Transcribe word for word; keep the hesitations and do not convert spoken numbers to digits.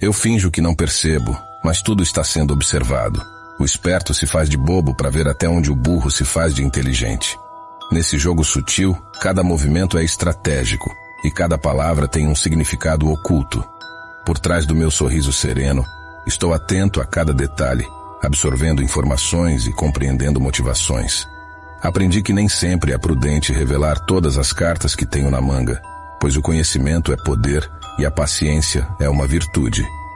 Eu finjo que não percebo, mas tudo está sendo observado. O esperto se faz de bobo para ver até onde o burro se faz de inteligente. Nesse jogo sutil, cada movimento é estratégico e cada palavra tem um significado oculto. Por trás do meu sorriso sereno, estou atento a cada detalhe, absorvendo informações e compreendendo motivações. Aprendi que nem sempre é prudente revelar todas as cartas que tenho na manga, pois o conhecimento é poder e a paciência é uma virtude.